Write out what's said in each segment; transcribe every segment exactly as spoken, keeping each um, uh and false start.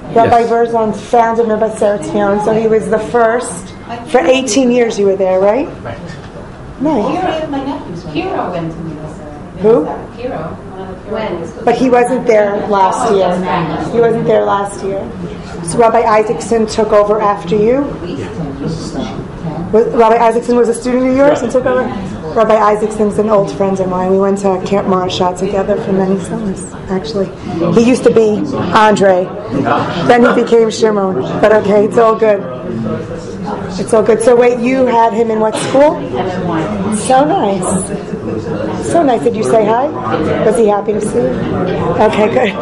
Rabbi Berzon founded Mevaseret Zion, so he was the first. For eighteen years you were there, right? Nice. Hero went to Mevaseret. Who? Hero. When? But he wasn't there last year. He wasn't there last year. So Rabbi Isaacson took over after you? Was, Rabbi Isaacson was a student of yours and took over? Rabbi Isaacson's an old friend of mine. We went to Camp Marshall together for many summers, actually. He used to be Andre. Then he became Shimon. But okay, it's all good. It's all good. So wait, you had him in what school? So nice. So nice. Did you say hi? Was he happy to see you? Okay, good.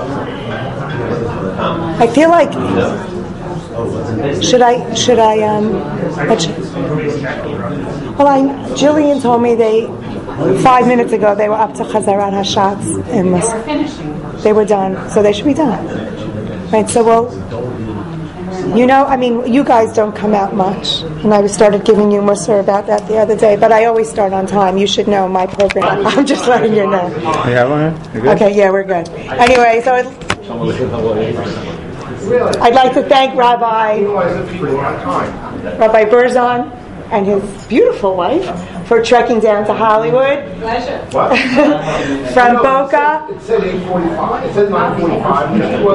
I feel like should I should I um well I Jillian told me they five minutes ago they were up to Chazarat Hashatz and They were finishing. They were done, so they should be done. Right, so well, you know, I mean, you guys don't come out much, and I started giving you Musar about that the other day, but I always start on time. You should know my program. I'm just letting you know. Yeah, okay, yeah, we're good. Anyway, so it, I'd like to thank Rabbi Rabbi Berzon and his beautiful wife for trekking down to Hollywood. Pleasure. From Boca. It said eight forty-five. It said nine forty-five.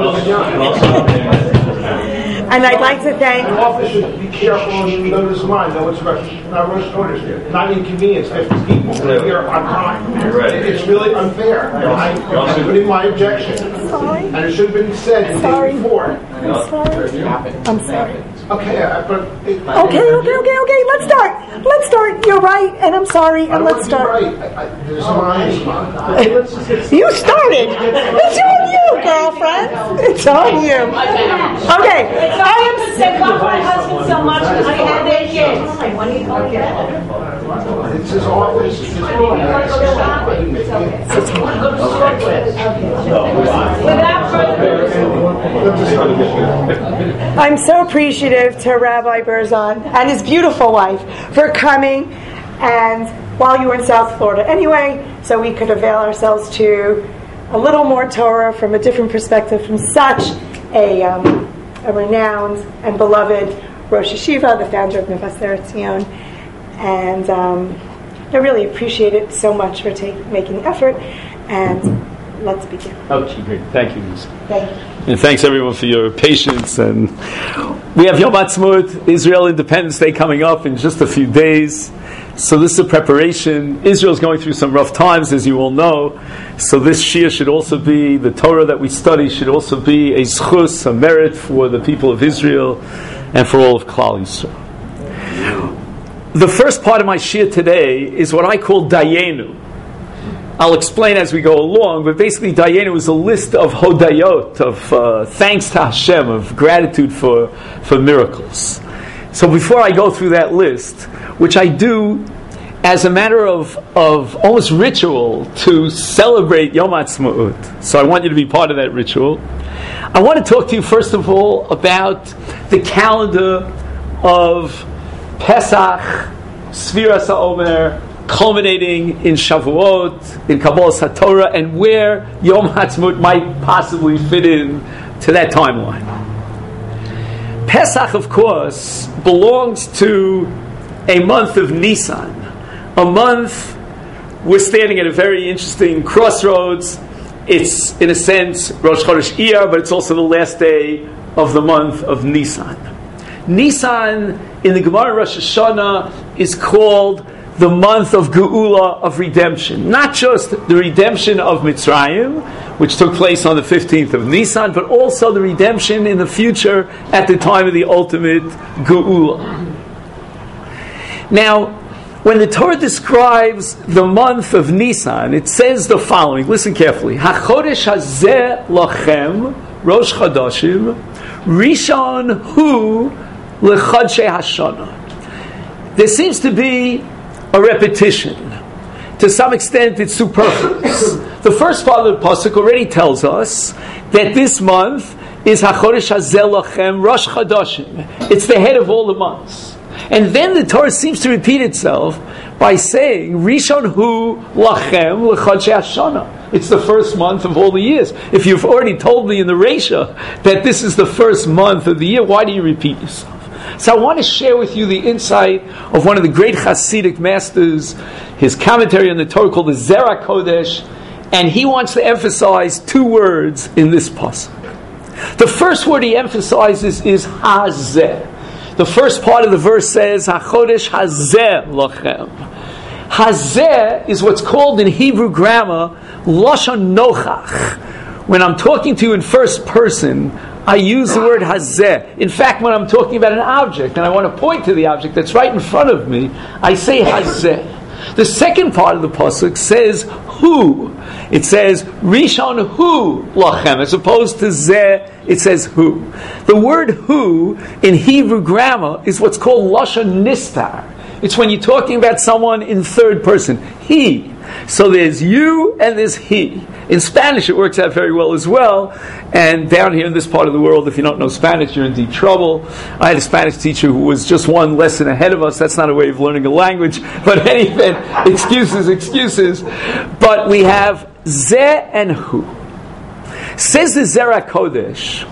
And I'd like to thank. The office should be careful and notice mine. No, it's not rush orders. Not inconvenience fifty people here on time. It's really unfair. I, I put in my objection. Sorry. And it should have been said the day before. I'm sorry. I'm sorry. Okay, I, but it, Okay, okay, okay, okay. Let's start. Let's start. You're right, and I'm sorry, and let's start. Right. I, I, there's mine. You started. It's on you, girlfriend. It's on you. Okay. I am. They love my husband so much because I had their kids. What are you talking about? It's his office. It's his Without further ado. I'm so appreciative to Rabbi Berzon and his beautiful wife for coming, and while you were in South Florida anyway, so we could avail ourselves to a little more Torah from a different perspective from such a, um, a renowned and beloved Rosh Yeshiva, the founder of Mevaseret Zion, and um, I really appreciate it so much for take, making the effort, and let's begin. Okay, great. Thank you, Lisa. Thank you. And thanks everyone for your patience. And we have Yom Ha'atzmaut, Israel Independence Day, coming up in just a few days. So this is a preparation. Israel is going through some rough times, as you all know. So this Shia should also be, the Torah that we study should also be a zchus, a merit for the people of Israel and for all of Klal Yisrael. The first part of my Shia today is what I call Dayenu. I'll explain as we go along, but basically Dayenu is a list of hodayot, of uh, thanks to Hashem, of gratitude for, for miracles. So before I go through that list, which I do as a matter of, of almost ritual to celebrate Yom Ha'atzmaut, so I want you to be part of that ritual, I want to talk to you first of all about the calendar of Pesach, Sfiras HaOmer, culminating in Shavuot, in Kabbalas HaTorah, and where Yom Ha'atzmaut might possibly fit in to that timeline. Pesach, of course, belongs to a month of Nisan, a month we're standing at a very interesting crossroads. It's, in a sense, Rosh Chodesh Iyar, but it's also the last day of the month of Nisan. Nisan, in the Gemara Rosh Hashanah, is called the month of Geula, of redemption. Not just the redemption of Mitzrayim, which took place on the fifteenth of Nisan, but also the redemption in the future at the time of the ultimate Geula. Now, when the Torah describes the month of Nisan, it says the following. Listen carefully. HaChodesh hazeh lachem Rosh Chodashim Rishon hu lechodshei Hashanah. There seems to be a repetition. To some extent, it's superfluous. The first part of the pasuk already tells us that this month is HaChodesh hazeh lachem Rosh Chodashim. It's the head of all the months. And then the Torah seems to repeat itself by saying Rishon hu lachem lechodshei Hashanah. It's the first month of all the years. If you've already told me in the Reisha that this is the first month of the year, why do you repeat yourself? So I want to share with you the insight of one of the great Hasidic masters, his commentary on the Torah called the Zera Kodesh, and he wants to emphasize two words in this pasuk. The first word he emphasizes is Hazeh. The first part of the verse says, HaChodesh Hazeh Lochem. Hazeh is what's called in Hebrew grammar Lashon Nochach. When I'm talking to you in first person, I use the word Hazeh. In fact, when I'm talking about an object and I want to point to the object that's right in front of me, I say Hazeh. The second part of the pasuk says Hu. It says Rishon Hu Lachem, as opposed to Zeh, it says Hu. The word Hu in Hebrew grammar is what's called Lashon Nistar. It's when you're talking about someone in third person. He. So there's you and there's he. In Spanish it works out very well as well. And down here in this part of the world, if you don't know Spanish, you're in deep trouble. I had a Spanish teacher who was just one lesson ahead of us. That's not a way of learning a language. But anyway, excuses, excuses. But we have Zeh and Hu. Says the Zera Kodesh,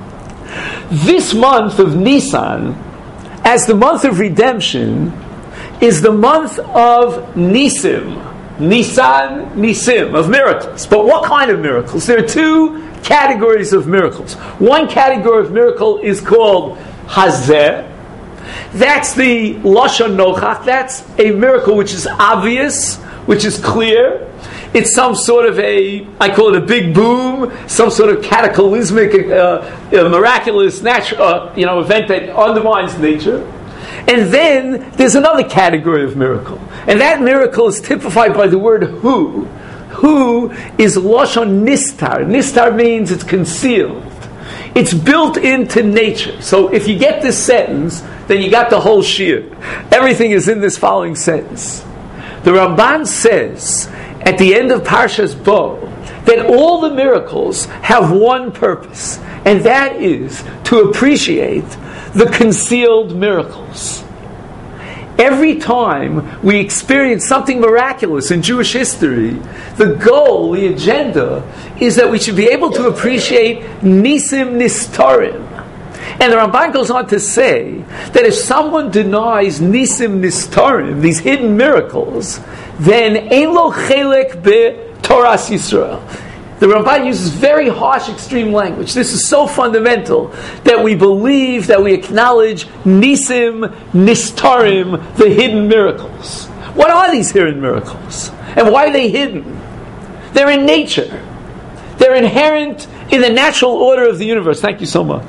this month of Nisan, as the month of redemption, is the month of Nisim. Nisan, Nisim, of miracles. But what kind of miracles? There are two categories of miracles. One category of miracle is called Hazeh. That's the Lashon Nochach. That's a miracle which is obvious, which is clear. It's some sort of a, I call it a big boom, some sort of cataclysmic, uh, uh, miraculous natural, uh, you know, event that undermines nature. And then there's another category of miracle. And that miracle is typified by the word Hu. Hu is Lashon Nistar. Nistar means it's concealed. It's built into nature. So if you get this sentence, then you got the whole shiur. Everything is in this following sentence. The Ramban says at the end of Parshas Bo that all the miracles have one purpose, and that is to appreciate the concealed miracles. Every time we experience something miraculous in Jewish history, the goal, the agenda, is that we should be able to appreciate Nisim Nistarim. And the Ramban goes on to say that if someone denies Nisim Nistarim, these hidden miracles, then Ein Lo Chelek Be Toras Yisrael. The Ramban uses very harsh, extreme language. This is so fundamental that we believe, that we acknowledge Nisim, Nistarim, the hidden miracles. What are these hidden miracles? And why are they hidden? They're in nature. They're inherent in the natural order of the universe. Thank you so much.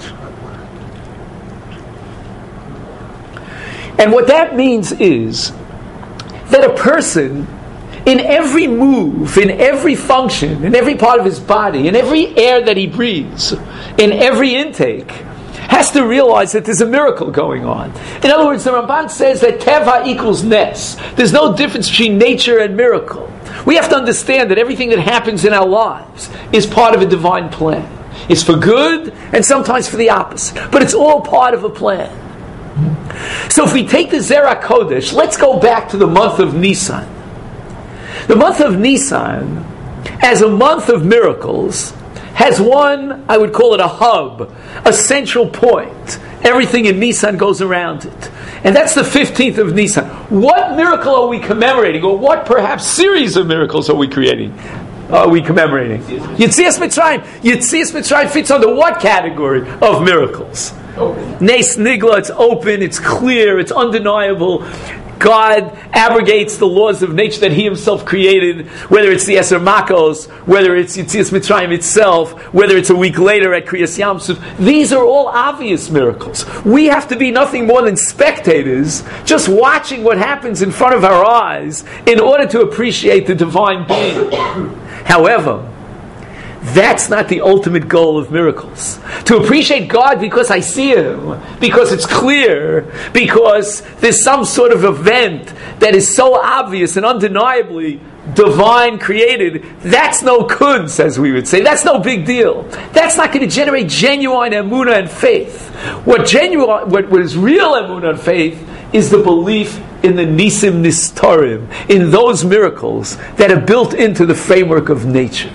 And what that means is that a person, in every move, in every function, in every part of his body, in every air that he breathes, in every intake, has to realize that there's a miracle going on. In other words, the Ramban says that Teva equals Nes. There's no difference between nature and miracle. We have to understand that everything that happens in our lives is part of a divine plan. It's for good and sometimes for the opposite. But it's all part of a plan. So if we take the Zera Kodesh, let's go back to the month of Nisan. The month of Nisan, as a month of miracles, has one, I would call it a hub, a central point. Everything in Nisan goes around it. And that's the fifteenth of Nisan. What miracle are we commemorating? Or what perhaps series of miracles are we creating? Are we commemorating? Yetzias Mitzrayim. Yetzias Mitzrayim fits under what category of miracles? Open. Nes Nigla, it's open, it's clear, it's undeniable. God abrogates the laws of nature that He Himself created, whether it's the Eser Makos, whether it's Yetzias Mitzrayim itself, whether it's a week later at Kriyas Yamsuf. These are all obvious miracles. We have to be nothing more than spectators, just watching what happens in front of our eyes in order to appreciate the divine being. However, that's not the ultimate goal of miracles. To appreciate God because I see Him, because it's clear, because there's some sort of event that is so obvious and undeniably divine, created, that's no kuds, as we would say. That's no big deal. That's not going to generate genuine emunah and faith. What genuine, what, what is real emunah and faith is the belief in the Nisim Nistarim, in those miracles that are built into the framework of nature.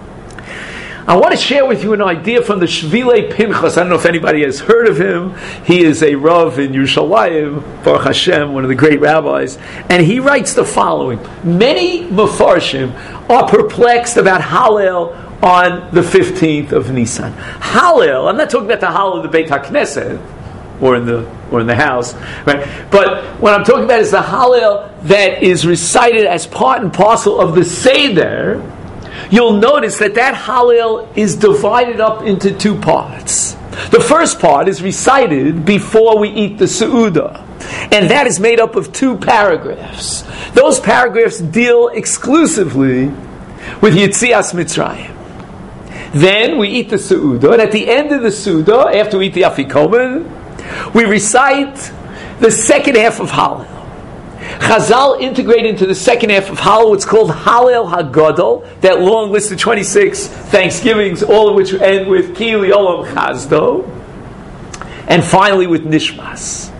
I want to share with you an idea from the Shvilei Pinchas. I don't know if anybody has heard of him. He is a Rav in Yerushalayim, Baruch Hashem, one of the great rabbis. And he writes the following. Many Mefarshim are perplexed about Hallel on the fifteenth of Nisan. Hallel, I'm not talking about the Hallel of the Beit HaKnesset, or in the or in the house, right? But what I'm talking about is the Hallel that is recited as part and parcel of the Seder. You'll notice that that Hallel is divided up into two parts. The first part is recited before we eat the Seudah, and that is made up of two paragraphs. Those paragraphs deal exclusively with Yetzias Mitzrayim. Then we eat the Seudah, and at the end of the Seudah, after we eat the Afikomen, we recite the second half of Hallel. Chazal integrate into the second half of Hallel what's called Hallel HaGadol, that long list of twenty-six Thanksgivings, all of which end with Ki Olam Chazdo, and finally with Nishmas.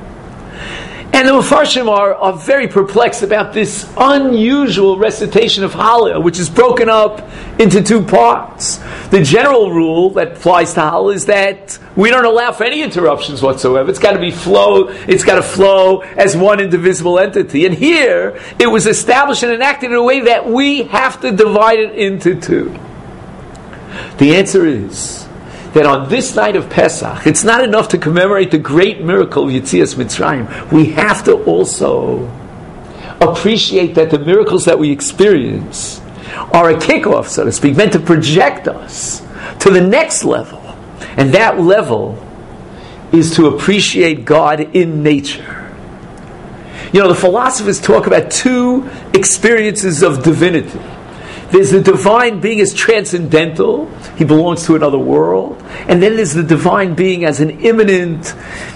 And the Mefarshim are, are very perplexed about this unusual recitation of Hallel, which is broken up into two parts. The general rule that applies to Hallel is that we don't allow for any interruptions whatsoever. It's got to be flow. It's got to flow as one indivisible entity. And here, it was established and enacted in a way that we have to divide it into two. The answer is that on this night of Pesach, it's not enough to commemorate the great miracle of Yetzias Mitzrayim. We have to also appreciate that the miracles that we experience are a kickoff, so to speak, meant to project us to the next level. And that level is to appreciate God in nature. You know, the philosophers talk about two experiences of divinity. There's the divine being as transcendental, he belongs to another world, and then there's the divine being as an immanent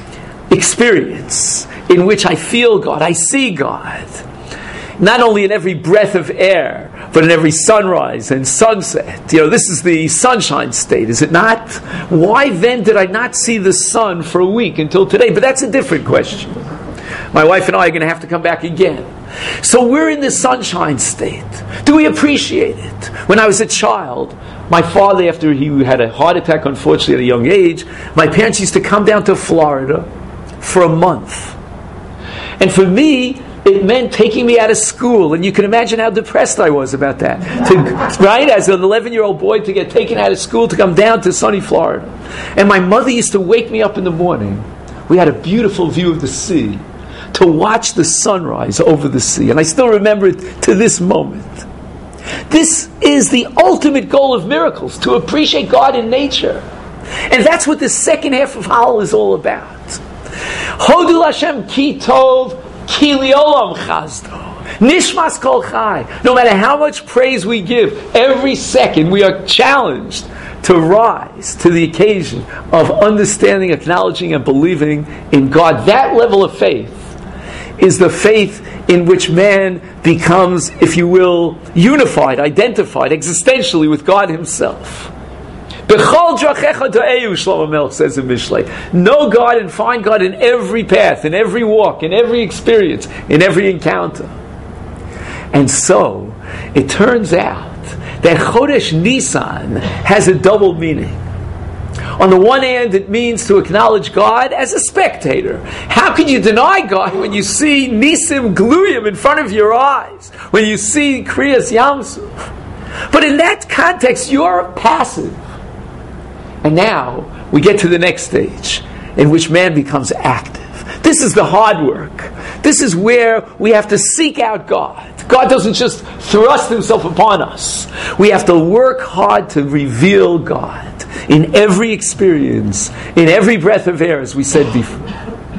experience in which I feel God, I see God. Not only in every breath of air, but in every sunrise and sunset. You know, this is the sunshine state, is it not? Why then did I not see the sun for a week until today? But that's a different question. My wife and I are going to have to come back again. So we're in the sunshine state. Do we appreciate it? When I was a child, my father, after he had a heart attack, unfortunately, at a young age, my parents used to come down to Florida for a month. And for me, it meant taking me out of school, and you can imagine how depressed I was about that. To, right, as an eleven-year-old boy, to get taken out of school to come down to sunny Florida. And my mother used to wake me up in the morning. We had a beautiful view of the sea, to watch the sunrise over the sea. And I still remember it to this moment. This is the ultimate goal of miracles, to appreciate God in nature. And that's what the second half of Hallel is all about. Hodul Hashem ki tov, ki liolam chazdo. Nishmas kol chai. No matter how much praise we give, every second we are challenged to rise to the occasion of understanding, acknowledging, and believing in God. That level of faith is the faith in which man becomes, if you will, unified, identified existentially with God himself. B'chol drachecha to'eyu, Shlomo Melech says in Mishlei. Know God and find God in every path, in every walk, in every experience, in every encounter. And so, it turns out that Chodesh Nisan has a double meaning. On the one hand, it means to acknowledge God as a spectator. How can you deny God when you see Nisim Gluyim in front of your eyes? When you see Kriyas Yamsuf? But in that context, you're passive. And now, we get to the next stage, in which man becomes active. This is the hard work. This is where we have to seek out God. God doesn't just thrust himself upon us. We have to work hard to reveal God in every experience, in every breath of air, as we said before.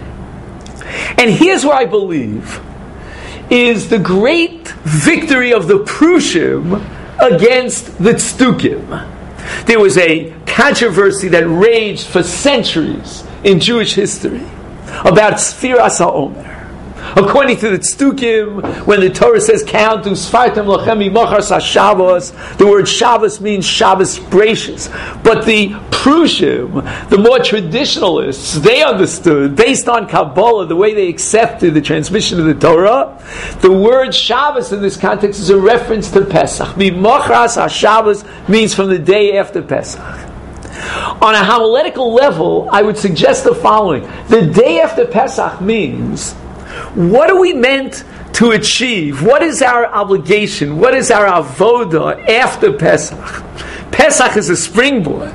And here's where I believe is the great victory of the Prushim against the Tzdukim. There was a controversy that raged for centuries in Jewish history about Sfiras HaOmer. According to the Tzdukim, when the Torah says count usfartem lochem imachas haShabbos, the word Shabbos means Shabbos gracious. But the Prushim, the more traditionalists, they understood, based on Kabbalah, the way they accepted the transmission of the Torah, the word Shabbos in this context is a reference to Pesach. Mimachas haShabbos means from the day after Pesach. On a homiletical level, I would suggest the following. The day after Pesach means, what are we meant to achieve? What is our obligation? What is our avoda after Pesach? Pesach is a springboard.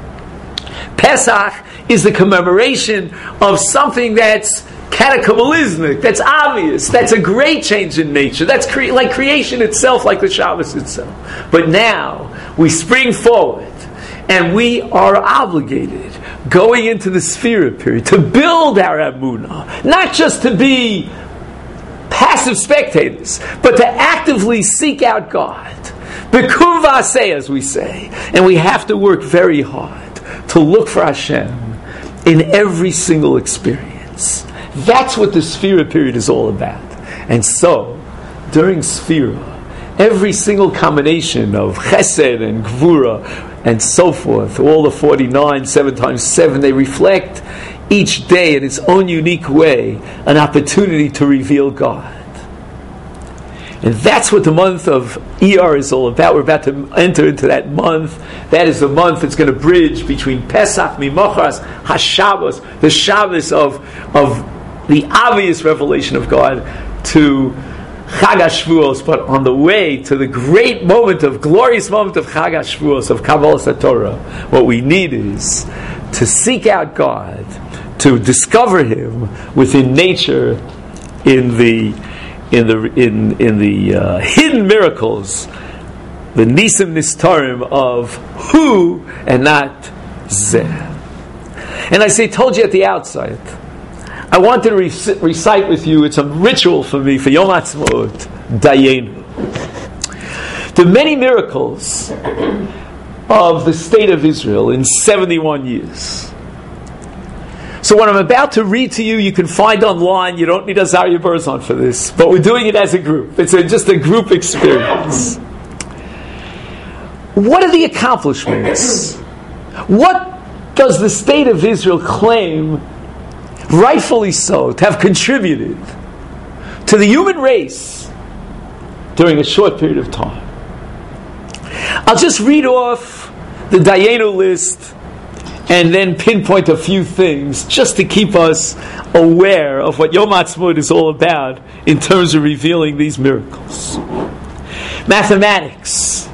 Pesach is the commemoration of something that's cataclysmic, that's obvious, that's a great change in nature, that's cre- like creation itself, like the Shabbos itself. But now, we spring forward, and we are obligated, going into the Sefirah period, to build our Emunah, not just to be passive spectators, but to actively seek out God. Bekum v'aseh, as we say. And we have to work very hard to look for Hashem in every single experience. That's what the Sefirah period is all about. And so, during Sefirah, every single combination of Chesed and Gvura and so forth, all the forty-nine, seven times seven, they reflect each day in its own unique way an opportunity to reveal God. And that's what the month of Iyar is all about. We're about to enter into that month. That is the month that's going to bridge between Pesach, Mimachas, HaShabbos, the Shabbos of, of the obvious revelation of God, to Chag HaShavuos, but on the way to the great moment of, glorious moment of Chag HaShavuos, of Kabbalas Torah, what we need is to seek out God, to discover Him within nature, in the in the in in the uh, hidden miracles, the Nisim Nistarim of who and not Zeh. And I say, told you at the outset, I wanted to rec- recite with you, it's a ritual for me, for Yom Ha'atzmaut, Dayenu. The many miracles of the state of Israel in seventy-one years. So what I'm about to read to you, you can find online. You don't need Azariah Berzon for this, but we're doing it as a group. It's a, just a group experience. What are the accomplishments? What does the state of Israel claim, rightfully so, to have contributed to the human race during a short period of time? I'll just read off the Dayenu list and then pinpoint a few things just to keep us aware of what Yom Ha'atzmaut is all about in terms of revealing these miracles. Mathematics,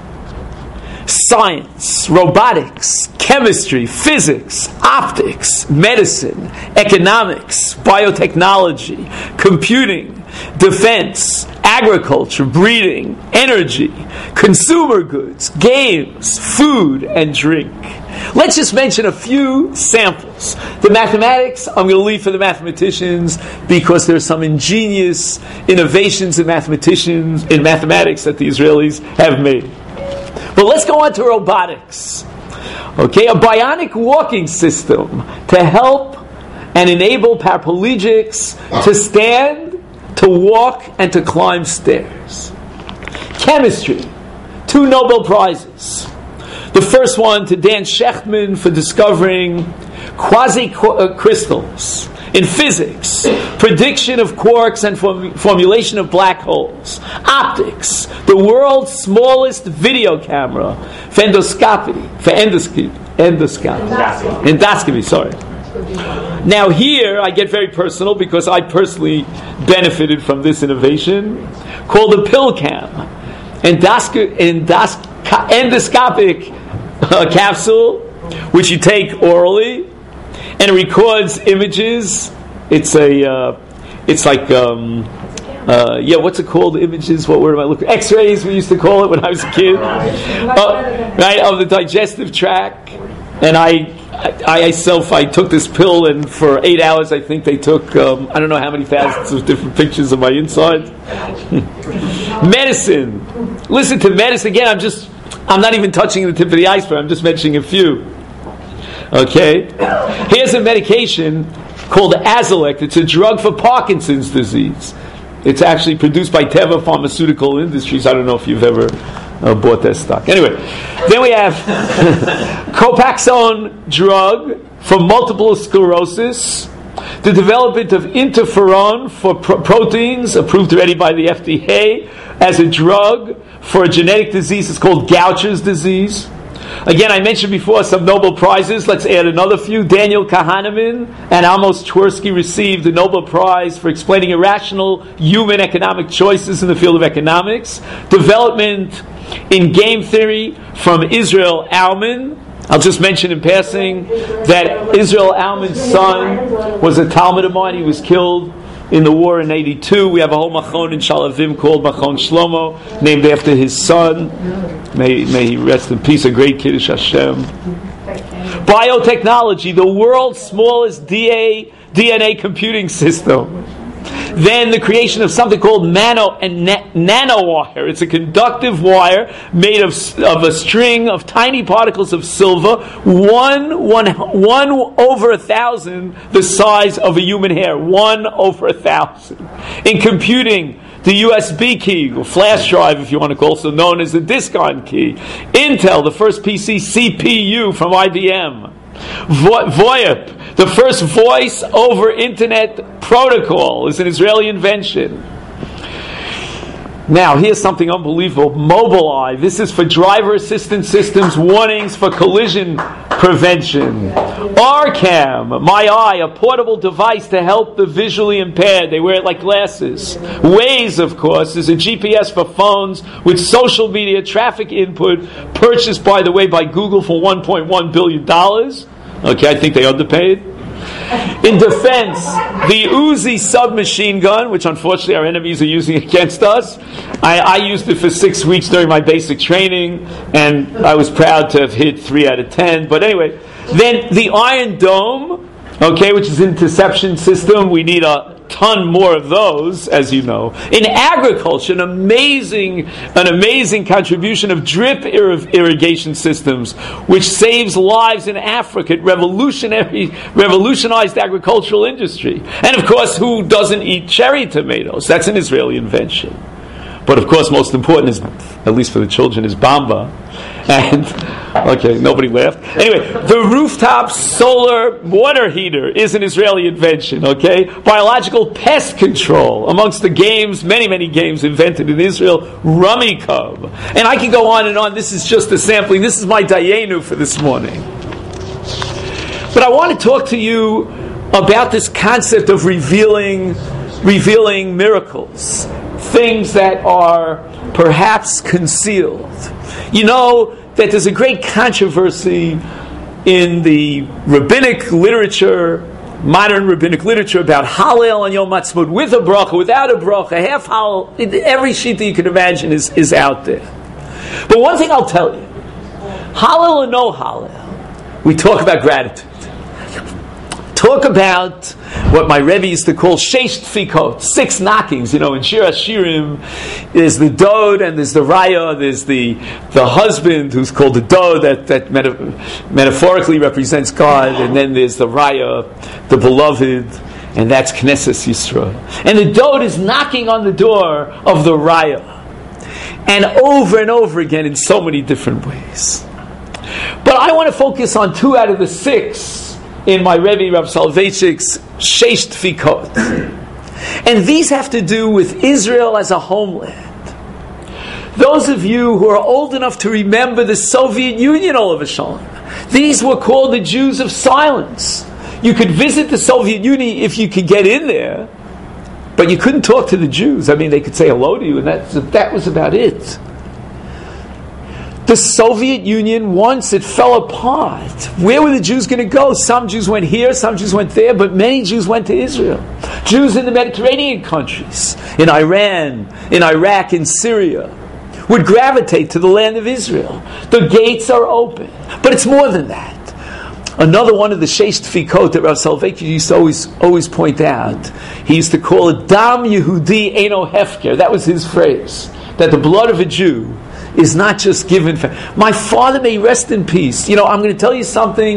science, robotics, chemistry, physics, optics, medicine, economics, biotechnology, computing, defense, agriculture, breeding, energy, consumer goods, games, food, and drink. Let's just mention a few samples. The mathematics, I'm going to leave for the mathematicians because there's some ingenious innovations in mathematicians in mathematics that the Israelis have made. But let's go on to robotics. Okay, a bionic walking system to help and enable paraplegics to stand, to walk, and to climb stairs. Chemistry, two Nobel Prizes. The first one to Dan Shechtman for discovering quasi-crystals. In physics, prediction of quarks and form- formulation of black holes. Optics, the world's smallest video camera for endoscopy, for endoscopy, endoscopy, endoscopy, sorry. Now here, I get very personal because I personally benefited from this innovation, called the PillCam, endosco- endos- endoscopic uh, capsule, which you take orally, and it records images. It's a, uh, it's like, um, uh, yeah, what's it called? Images. What word am I looking? X-rays. We used to call it when I was a kid, uh, right, of the digestive tract. And I, I, I myself, I took this pill, and for eight hours, I think they took, um, I don't know how many thousands of different pictures of my inside. Medicine. Listen to medicine again. I'm just, I'm not even touching the tip of the iceberg. I'm just mentioning a few. Okay, here's a medication called Azilect. It's a drug for Parkinson's disease. It's actually produced by Teva Pharmaceutical Industries. I don't know if you've ever uh, bought that stock. Anyway, then we have Copaxone drug for multiple sclerosis. The development of interferon for pro- proteins, approved already by the F D A as a drug for a genetic disease. It's called Gaucher's disease. Again, I mentioned before some Nobel Prizes. Let's add another few. Daniel Kahneman and Amos Tversky received the Nobel Prize for explaining irrational human economic choices in the field of economics. Development in game theory from Israel Aumann. I'll just mention in passing that Israel Auman's son was a Talmud of mine. He was killed in the war in eighty-two. We have a whole machon in Shalavim called Machon Shlomo, named after his son. May, may he rest in peace, a great Kiddush Hashem. Biotechnology, the world's smallest D N A computing system. Then the creation of something called nano and na- nanowire. It's a conductive wire made of, of a string of tiny particles of silver, one, one, one over a thousand the size of a human hair. One over a thousand. In computing, the U S B key, or flash drive if you want to call it, also known as the disk-on key. Intel, the first P C C P U from I B M. Vo- VoIP, the first voice over internet protocol, is an Israeli invention. Now, here's something unbelievable. Mobileye. This is for driver assistance systems, warnings for collision prevention. Arcam, My Eye, a portable device to help the visually impaired. They wear it like glasses. Waze, of course, is a G P S for phones with social media traffic input, purchased, by the way, by Google for one point one billion dollars. Okay, I think they underpaid. In defense, the Uzi submachine gun, which unfortunately our enemies are using against us. I, I used it for six weeks during my basic training, and I was proud to have hit three out of ten. But anyway, then the Iron Dome, okay, which is an interception system. We need a ton more of those, as you know. In agriculture, an amazing, an amazing contribution of drip ir- irrigation systems, which saves lives in Africa. It revolutionary, revolutionized agricultural industry. And of course, who doesn't eat cherry tomatoes? That's an Israeli invention. But of course, most important is, at least for the children, is Bamba. And, okay, nobody laughed. Anyway, the rooftop solar water heater is an Israeli invention, okay? Biological pest control, amongst the games, many, many games invented in Israel, Rummy Cub. And I can go on and on. This is just a sampling. This is my Dayenu for this morning. But I want to talk to you about this concept of revealing, revealing miracles. Things that are perhaps concealed. You know that there's a great controversy in the rabbinic literature, modern rabbinic literature, about Hallel and Yom Ha'atzmaut, with a bracha, without a bracha, half Hallel. Every shita you can imagine is, is out there. But one thing I'll tell you, Hallel or no Hallel, we talk about gratitude. Talk about what my Rebbe used to call sheish tfikot, six knockings. You know, in Shir HaShirim, there's the dod and there's the raya, there's the the husband who's called the dod, that, that meta- metaphorically represents God, and then there's the raya, the beloved, and that's Knesset Yisrael. And the dod is knocking on the door of the raya, and over and over again in so many different ways. But I want to focus on two out of the six in my Rebbe Rav Soloveitchik's Sheish Tfikot. And these have to do with Israel as a homeland. Those of you who are old enough to remember the Soviet Union, all of a sudden, these were called the Jews of silence. You could visit the Soviet Union if you could get in there, but you couldn't talk to the Jews. I mean, they could say hello to you, and that, that was about it. The Soviet Union, once it fell apart, where were the Jews going to go? Some Jews went here, some Jews went there, but many Jews went to Israel. Jews in the Mediterranean countries, in Iran, in Iraq, in Syria, would gravitate to the land of Israel. The gates are open. But it's more than that. Another one of the Sheish Tfikot that Rav Soloveitchik used to always, always point out, he used to call it Dam Yehudi Eino Hefker. That was his phrase. That the blood of a Jew is not just given for... My father may rest in peace. You know, I'm going to tell you something.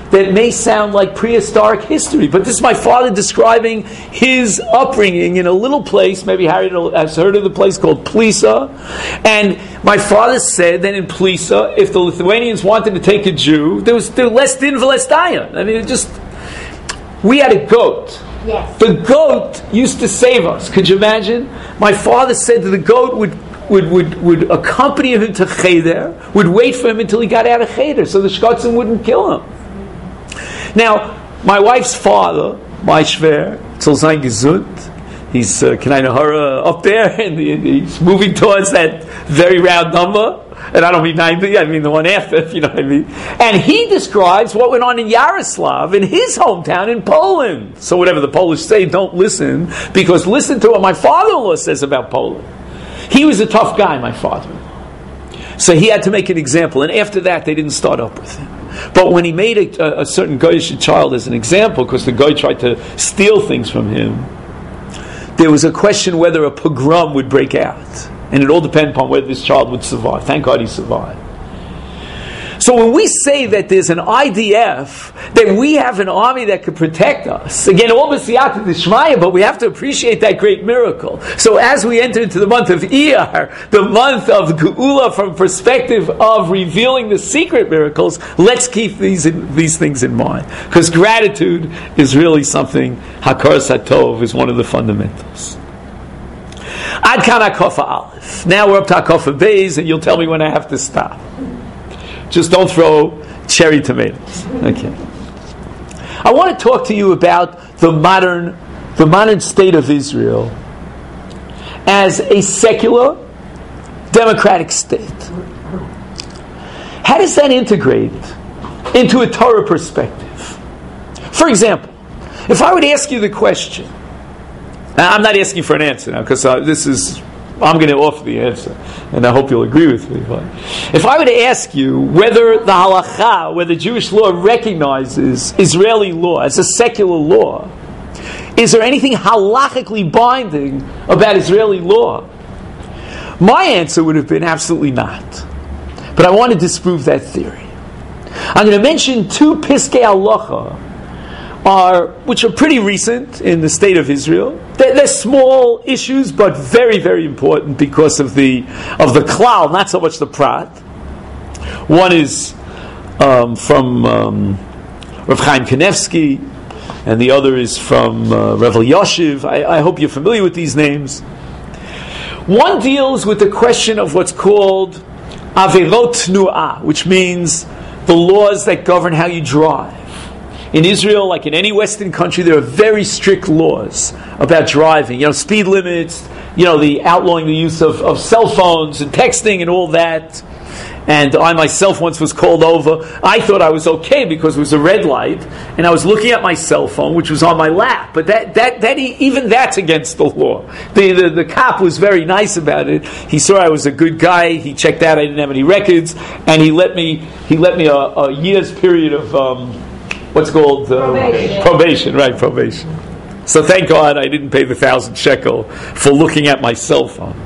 that may sound like prehistoric history, but this is my father describing his upbringing in a little place. Maybe Harry has heard of the place called Plisa. And my father said that in Plisa, if the Lithuanians wanted to take a Jew, there was there less din for less dayan. I mean, it just, we had a goat. Yes. The goat used to save us. Could you imagine? My father said that the goat would would would, would accompany him to Cheder, would wait for him until he got out of Cheder, so the Shkotzim wouldn't kill him. Now, my wife's father, my Shver, Tzol Zayin Gesund, he's uh, Kanai Nahara up there, and he's moving towards that very round number. And I don't mean ninety, I mean the one after, if you know what I mean. And he describes what went on in Yaroslav, in his hometown in Poland. So whatever the Polish say, don't listen, because listen to what my father-in-law says about Poland. He was a tough guy, my father. So he had to make an example, and after that they didn't start up with him. But when he made a, a certain Goyish child as an example, because the guy tried to steal things from him, there was a question whether a pogrom would break out. And it all depended upon whether this child would survive. Thank God he survived. So when we say that there's an I D F, that we have an army that could protect us, again, all b'siyata d'shmaya, but we have to appreciate that great miracle. So as we enter into the month of Iyar, the month of Geula from perspective of revealing the secret miracles, let's keep these in, these things in mind. Because gratitude is really something, Hakaras HaTov is one of the fundamentals. Ad kan HaKofa Aleph. Now we're up to HaKofa Beis, and you'll tell me when I have to stop. Just don't throw cherry tomatoes. Okay. I want to talk to you about the modern, the modern state of Israel as a secular, democratic state. How does that integrate into a Torah perspective? For example, if I would ask you the question, I'm not asking for an answer now, because uh, this is, I'm going to offer the answer, and I hope you'll agree with me. But if I were to ask you whether the halacha, whether Jewish law recognizes Israeli law as a secular law, is there anything halachically binding about Israeli law? My answer would have been absolutely not. But I want to disprove that theory. I'm going to mention two piskei halacha, are, which are pretty recent in the state of Israel. They're, they're small issues, but very, very important because of the of the klal, not so much the prat. One is um, from um, Rav Chaim Kanevsky, and the other is from uh, Rav Elyashiv. I, I hope you're familiar with these names. One deals with the question of what's called averot tnu'ah, which means the laws that govern how you drive. In Israel, like in any Western country, there are very strict laws about driving. You know, speed limits, you know, the outlawing the use of, of cell phones and texting and all that. And I myself once was called over. I thought I was okay because it was a red light, and I was looking at my cell phone, which was on my lap. But that that that even that's against the law. The, the the cop was very nice about it. He saw I was a good guy. He checked out I didn't have any records, and he let me he let me a, a year's period of um, what's called uh, probation. probation, right? Probation. So thank God I didn't pay the thousand shekel for looking at my cell phone.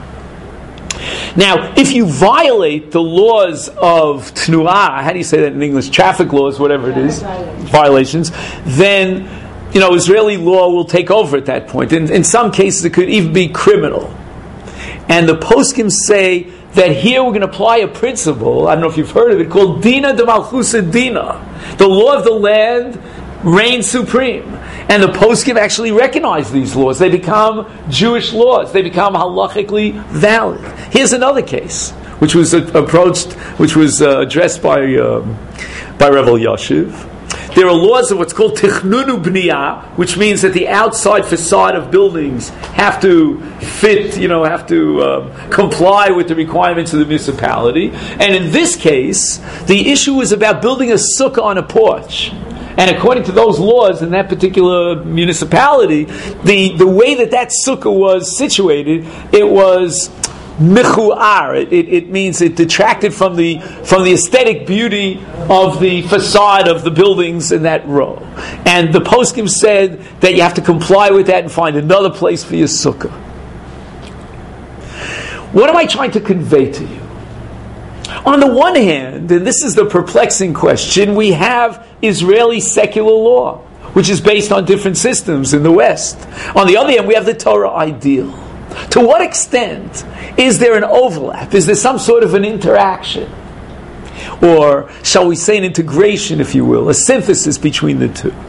Now, if you violate the laws of Tnu'ah, how do you say that in English? Traffic laws, whatever it is, violations, then, you know, Israeli law will take over at that point. In, in some cases, it could even be criminal. And the poskim say that here we're going to apply a principle, I don't know if you've heard of it, called Dina de Malchusa Dina. The law of the land reigns supreme. And the poskim actually recognize these laws. They become Jewish laws. They become halachically valid. Here's another case, which was uh, approached, which was uh, addressed by um, by Rav Elyashiv. There are laws of what's called Tichnunu B'niyah, which means that the outside facade of buildings have to fit, you know, have to um, comply with the requirements of the municipality. And in this case, the issue was about building a sukkah on a porch. And according to those laws in that particular municipality, the, the way that that sukkah was situated, it was mechuar. It, it, it means it detracted from the from the aesthetic beauty of the facade of the buildings in that row. And the poskim said that you have to comply with that and find another place for your sukkah. What am I trying to convey to you? On the one hand, and this is the perplexing question, we have Israeli secular law, which is based on different systems in the West. On the other hand, we have the Torah ideal. To what extent is there an overlap? Is there some sort of an interaction? Or, shall we say, an integration, if you will, a synthesis between the two?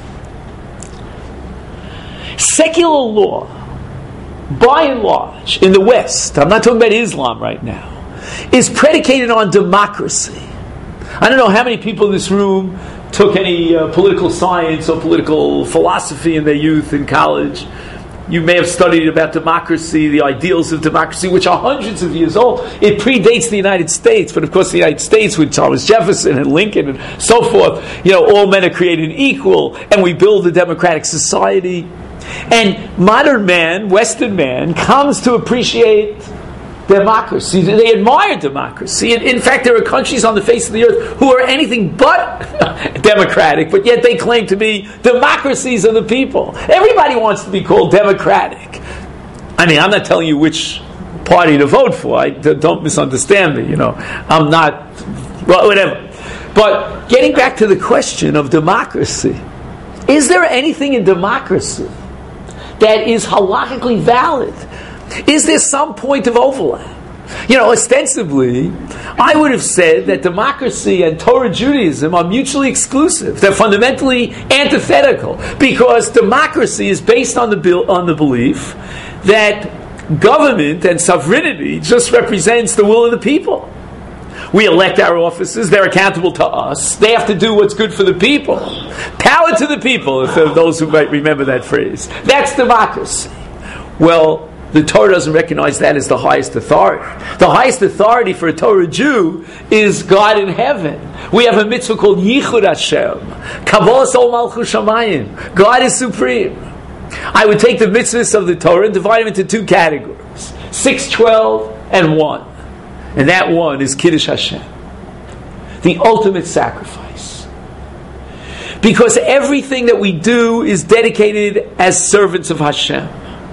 Secular law, by and large, in the West, I'm not talking about Islam right now, is predicated on democracy. I don't know how many people in this room took any uh, political science or political philosophy in their youth in college. You may have studied about democracy, the ideals of democracy, which are hundreds of years old. It predates the United States, but of course the United States with Thomas Jefferson and Lincoln and so forth, you know, all men are created equal, and we build a democratic society. And modern man, Western man, comes to appreciate democracy. They admire democracy. In, in fact, there are countries on the face of the earth who are anything but democratic, but yet they claim to be democracies of the people. Everybody wants to be called democratic. I mean, I'm not telling you which party to vote for. I, don't misunderstand me. You know, I'm not. Well, whatever. But getting back to the question of democracy, is there anything in democracy that is halakhically valid? Is there some point of overlap? You know, ostensibly, I would have said that democracy and Torah Judaism are mutually exclusive. They're fundamentally antithetical, because democracy is based on the on the belief that government and sovereignty just represents the will of the people. We elect our officers, they're accountable to us, they have to do what's good for the people. Power to the people, if there are those who might remember that phrase. That's democracy. Well, the Torah doesn't recognize that as the highest authority. The highest authority for a Torah Jew is God in heaven. We have a mitzvah called Yichud Hashem. Kabbalas Ol Malchus Shamayim. God is supreme. I would take the mitzvahs of the Torah and divide them into two categories. Six, twelve, and one. And that one is Kiddush Hashem. The ultimate sacrifice. Because everything that we do is dedicated as servants of Hashem.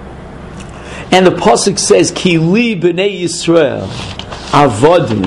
And the pasuk says, "Ki li b'nei Yisrael avodim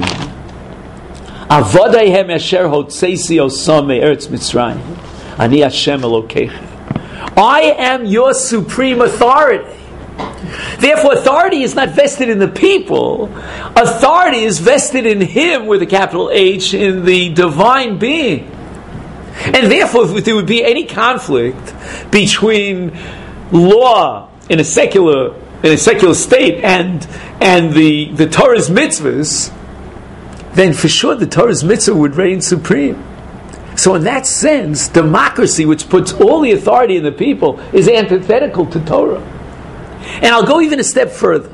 avodayhem asher hotzeisi osam me'eretz Mitzrayim ani Hashem Elokeichem." I am your supreme authority. Therefore, authority is not vested in the people. Authority is vested in Him, with a capital H, in the divine being. And therefore, if there would be any conflict between law in a secular in a secular state and and the, the Torah's mitzvahs, then for sure the Torah's mitzvah would reign supreme. So in that sense, democracy, which puts all the authority in the people, is antithetical to Torah. And I'll go even a step further.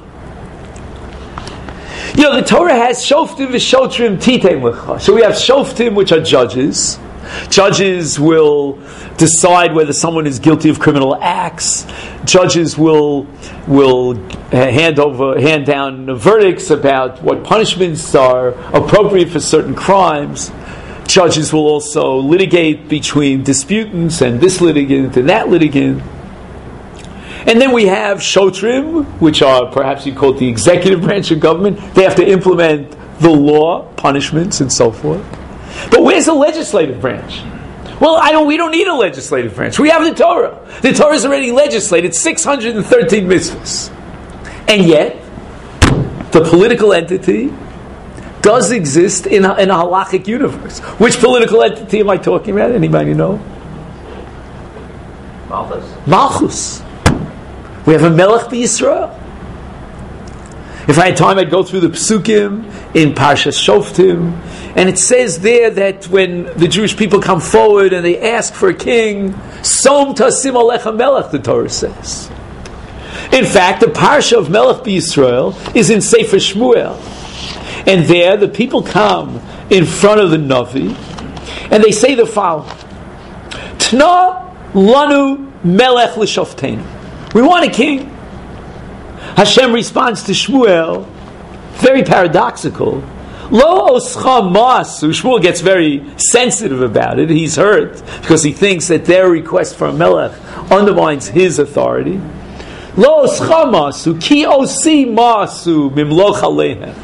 You know, the Torah has shoftim v'shotrim titem lecha. So we have shoftim, which are judges. Judges will decide whether someone is guilty of criminal acts. Judges will will hand over, hand down verdicts about what punishments are appropriate for certain crimes. Judges will also litigate between disputants and this litigant and that litigant. And then we have shotrim, which are perhaps you call it the executive branch of government. They have to implement the law, punishments, and so forth. But where's the legislative branch? Well, I don't. We don't need a legislative branch. We have the Torah. The Torah has already legislated six hundred thirteen mitzvahs. And yet, the political entity does exist in a, in a halachic universe. Which political entity am I talking about? Anybody know? Malchus. Malchus. We have a Melech b'Yisrael. If I had time, I'd go through the Psukim in Parshas Shoftim, and it says there that when the Jewish people come forward and they ask for a king, Som tasim alecha melech, the Torah says. In fact, the Parsha of Melech b'Yisrael is in Sefer Shmuel. And there, the people come in front of the Navi, and they say the following: Tna lanu melech l'shoftenu. We want a king. Hashem responds to Shmuel, very paradoxical. Lo oscha masu. Shmuel gets very sensitive about it. He's hurt because he thinks that their request for a melech undermines his authority. Lo oscha masu ki osi masu mimloch alehem.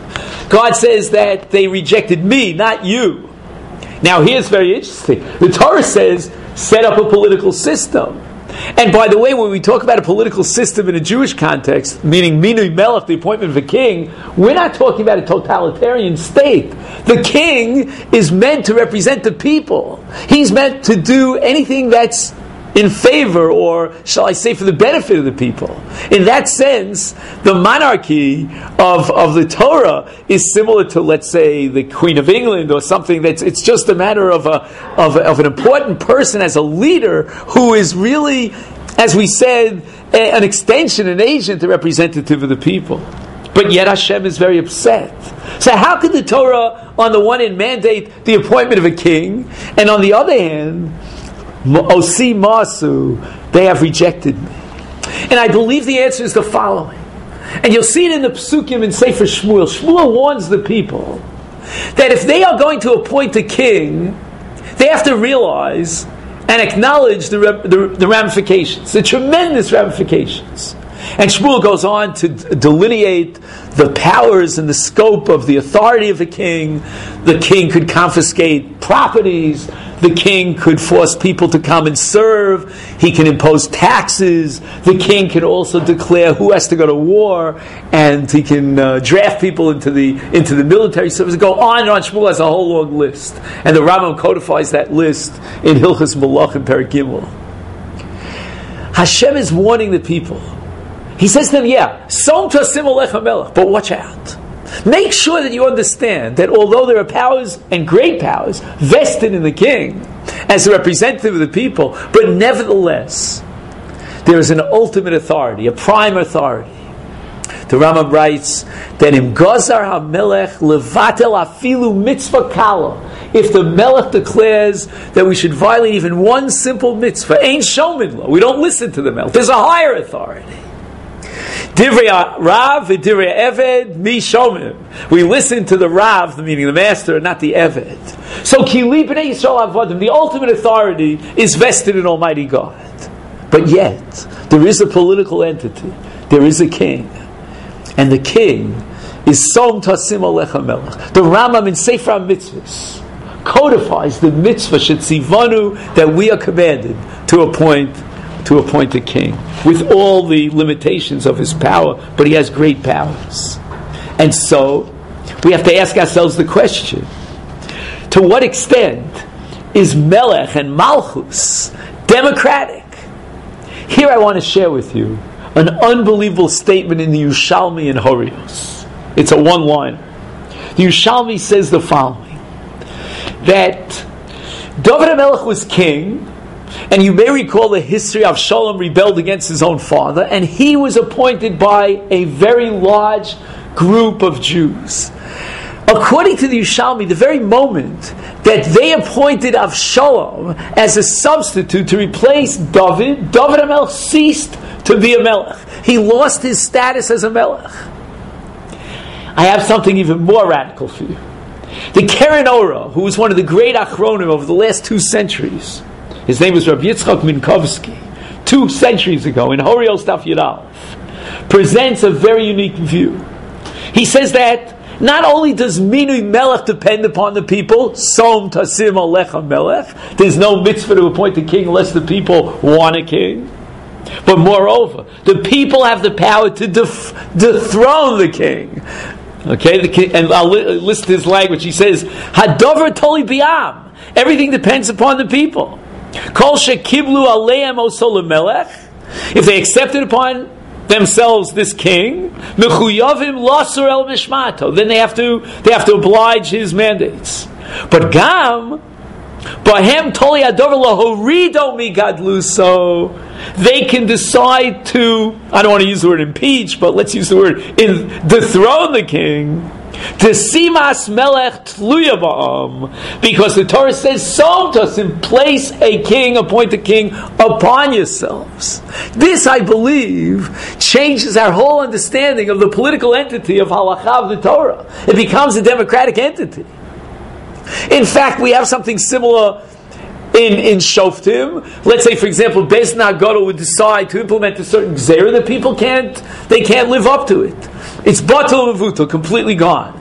God says that they rejected me, not you. Now here's very interesting. The Torah says, set up a political system. And by the way, when we talk about a political system in a Jewish context, meaning Minui Melech, the appointment of a king, we're not talking about a totalitarian state. The king is meant to represent the people. He's meant to do anything that's in favor, or shall I say, for the benefit of the people. In that sense, the monarchy of, of the Torah is similar to, let's say, the Queen of England or something. That's it's just a matter of a of, of an important person as a leader who is really, as we said, a, an extension, an agent, a representative of the people. But yet Hashem is very upset. So how could the Torah, on the one hand, mandate the appointment of a king, and on the other hand, Osi Masu, they have rejected me? And I believe the answer is the following. And you'll see it in the Psukim in Sefer Shmuel. Shmuel warns the people that if they are going to appoint a king, they have to realize and acknowledge the, the, the ramifications, the tremendous ramifications. And Shmuel goes on to delineate the powers and the scope of the authority of the king. The king could confiscate properties. The king could force people to come and serve. He can impose taxes. The king can also declare who has to go to war, and he can uh, draft people into the into the military service. Go on and on. Shmuel has a whole long list, and the Rambam codifies that list in Hilchos Malachim Perek Gimel. Hashem is warning the people. He says to them, yeah, Som Tasim Alecha Melech, but watch out. Make sure that you understand that although there are powers and great powers vested in the king as a representative of the people, but nevertheless, there is an ultimate authority, a prime authority. The Rambam writes that Im Gazar HaMelech Levatel Afilu Mitzvah Kala. If the Melech declares that we should violate even one simple mitzvah, Ein Shomin Lo, we don't listen to the Melech. There's a higher authority. Divrei Rav, Divrei Eved, Mi Shomim. We listen to the Rav, meaning the master, not the Eved. So Kili B'nei Yisrael Avodim, the ultimate authority is vested in Almighty God. But yet, there is a political entity. There is a king. And the king is Som Tasim Alecha Melech. The Rambam in Sefer HaMitzvahs codifies the mitzvah Shetzivanu that we are commanded to appoint to appoint a king, with all the limitations of his power, but he has great powers. And so, we have to ask ourselves the question, to what extent is Melech and Malchus democratic? Here I want to share with you an unbelievable statement in the Yerushalmi in Horios. It's a one-liner. The Yerushalmi says the following, that David HaMelech was king, and you may recall the history of Shalom rebelled against his own father, and he was appointed by a very large group of Jews. According to the Yerushalmi, the very moment that they appointed Avshalom as a substitute to replace David, David HaMelech ceased to be a melech. He lost his status as a melech. I have something even more radical for you. The Keren Ora, who was one of the great Achronim over the last two centuries, his name was Rabbi Yitzchak Minkovsky, two centuries ago in Horios Daf Yud Aleph, presents a very unique view. He says that not only does Minui Melech depend upon the people, Som Tasim Alecha Melech, there's no mitzvah to appoint a king unless the people want a king, but moreover, the people have the power to def- dethrone the king. Okay, the king, and I'll li- list his language. He says, Hadover Toli Biam. Everything depends upon the people. Kol shekiblu aleim osol melech. If they accepted upon themselves this king, mechuyavim lasur el mishmato, then they have to they have to oblige his mandates. But gam bahem toli adover lahorido migadluso, they can decide to, I don't want to use the word impeach, but let's use the word in, dethrone the king. Tesimas melech tluya ba'am, because the Torah says, "So to place a king, appoint a king upon yourselves." This, I believe, changes our whole understanding of the political entity of halakha of the Torah. It becomes a democratic entity. In fact, we have something similar in in Shoftim. Let's say, for example, Beis Din HaGadol would decide to implement a certain gzeira that people can't they can't live up to it. It's batal mevutal, completely gone.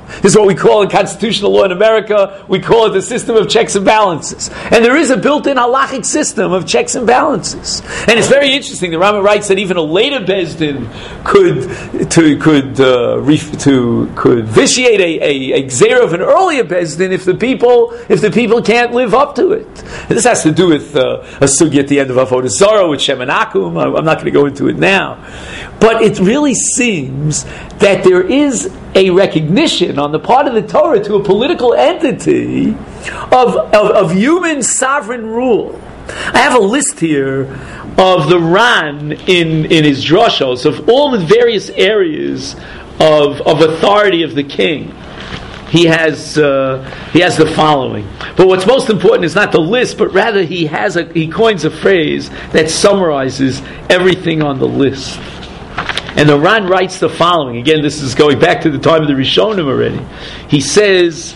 This is what we call in constitutional law in America, we call it the system of checks and balances. And there is a built-in halachic system of checks and balances. And it's very interesting. The Rambam writes that even a later Bezdin could to, could uh, ref, to could vitiate a, a, a gzeira of an earlier Bezdin if the people if the people can't live up to it. And this has to do with uh, a sugi at the end of Avodah Zarah with Shem and Akum. I'm not going to go into it now. But it really seems that there is a recognition on the part of the Torah to a political entity of, of, of human sovereign rule. I have a list here of the Ran in, in his drashos of all the various areas of, of authority of the king. He has uh, he has the following. But what's most important is not the list, but rather he has a, he coins a phrase that summarizes everything on the list. And the Ran writes the following. Again, this is going back to the time of the Rishonim already. He says,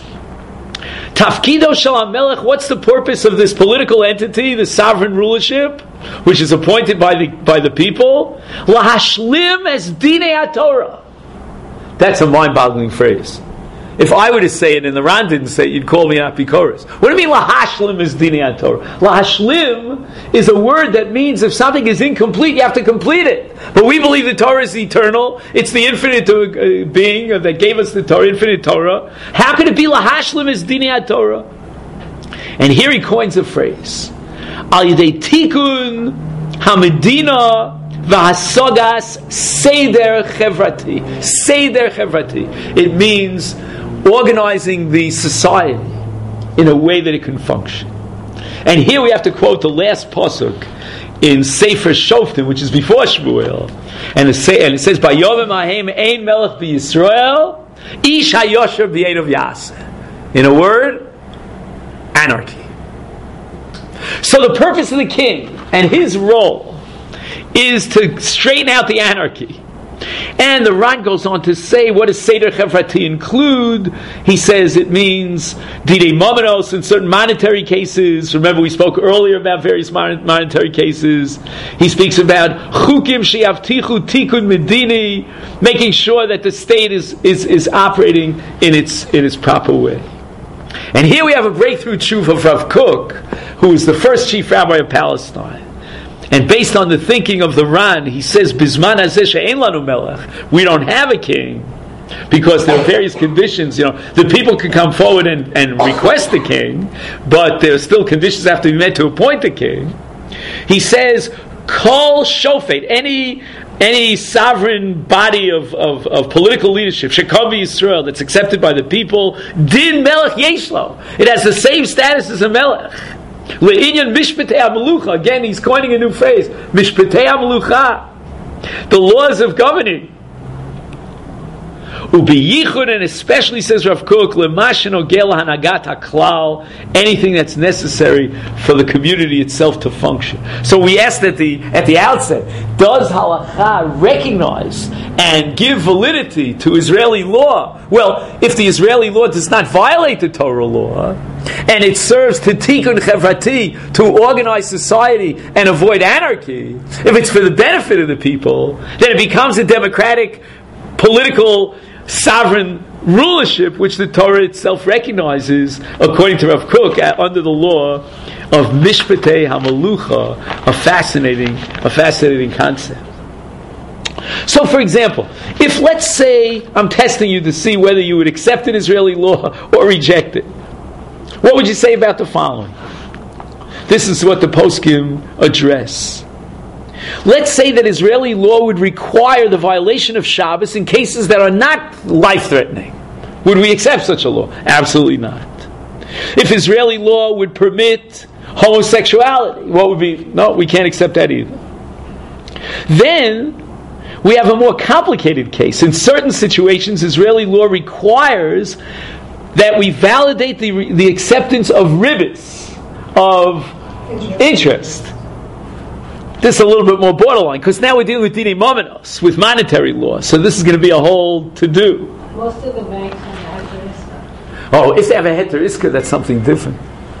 Tafkido shel HaMelech, what's the purpose of this political entity, the sovereign rulership, which is appointed by the by the people? Lahashlim es dinei HaTorah. That's a mind-boggling phrase. If I were to say it and the Ran didn't say it, you'd call me apikoros. What do you mean lahashlim is dinei HaTorah? Lahashlim is a word that means if something is incomplete, you have to complete it. But we believe the Torah is eternal. It's the infinite uh, being that gave us the Torah, infinite Torah. How could it be lahashlim is dinei HaTorah? And here he coins a phrase. Al yidei tikun hamedina v'hasogas seder chevrati. Seder chevrati. It means organizing the society in a way that it can function. And here we have to quote the last pasuk in Sefer Shoftim, which is before Shmuel, and it, say, and it says, "Bayovim ahem ein melech b'Yisrael, ish hayosher b'yein of Yaseh." In a word, anarchy. So the purpose of the king and his role is to straighten out the anarchy. And the Ran goes on to say, what does Seder Chevrati include? He says it means Didei Momenos in certain monetary cases. Remember we spoke earlier about various mon- monetary cases. He speaks about Chukim She'avtichu Tikun Medini, making sure that the state is, is, is operating in its in its proper way. And here we have a breakthrough tshuva of Rav Kook, who is the first chief rabbi of Palestine. And based on the thinking of the Ran, he says, Bizman hazeh she'ein lanu melech. We don't have a king because there are various conditions. You know, the people can come forward and, and request a king, but there are still conditions that have to be met to appoint a king. He says, Kol shofet, any any sovereign body of, of, of political leadership, Shekam Yisrael, that's accepted by the people, Din Melech Yeshlo. It has the same status as a Melech. Le'inyan Mishpatei HaMelucha. Again, he's coining a new phrase. Mishpatei HaMelucha. The laws of governing. Ubiyichud, and especially, says Rav Kook, L'mashen ogel hanagat haklal, anything that's necessary for the community itself to function. So we asked at the at the outset, does halakha recognize and give validity to Israeli law? Well, if the Israeli law does not violate the Torah law, and it serves to tikkun chevrati, to organize society and avoid anarchy, if it's for the benefit of the people, then it becomes a democratic, political, sovereign rulership, which the Torah itself recognizes, according to Rav Kook, under the law of Mishpatei HaMelucha, a fascinating, a fascinating concept. So, for example, if let's say I'm testing you to see whether you would accept an Israeli law or reject it, what would you say about the following? This is what the poskim address. Let's say that Israeli law would require the violation of Shabbos in cases that are not life-threatening. Would we accept such a law? Absolutely not. If Israeli law would permit homosexuality, what would be? No, we can't accept that either. Then we have a more complicated case. In certain situations, Israeli law requires that we validate the, the acceptance of ribbis, of interest. This is a little bit more borderline, because now we're dealing with dinei momenos, with monetary law. So this is going to be a whole to-do. Most of the banks have heter iska. Oh, if they have a heter iska, that's something different.